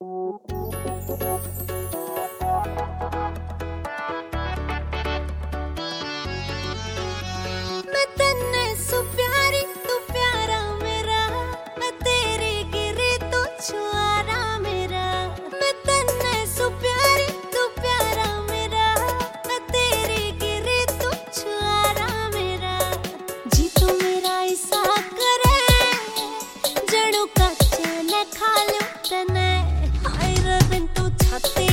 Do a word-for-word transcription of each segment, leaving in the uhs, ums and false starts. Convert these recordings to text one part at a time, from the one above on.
मैं तन्ने सु प्यारी तू प्यारा मेरा, मैं तेरे गिरे तो छुआरा मेरा। मैं तन्ने सु प्यारी तू प्यारा मेरा, मैं तेरे गिरे तो छुआरा मेरा। जी तू मेरा ऐसा करे जड़ों का चैन खा लूं तने। हाय रतन तू छाती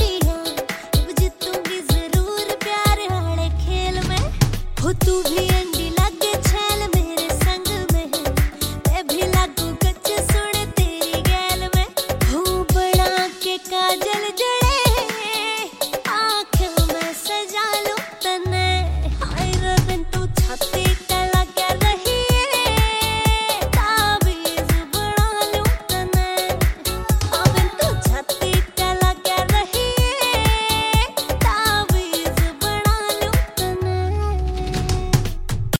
हो तू भी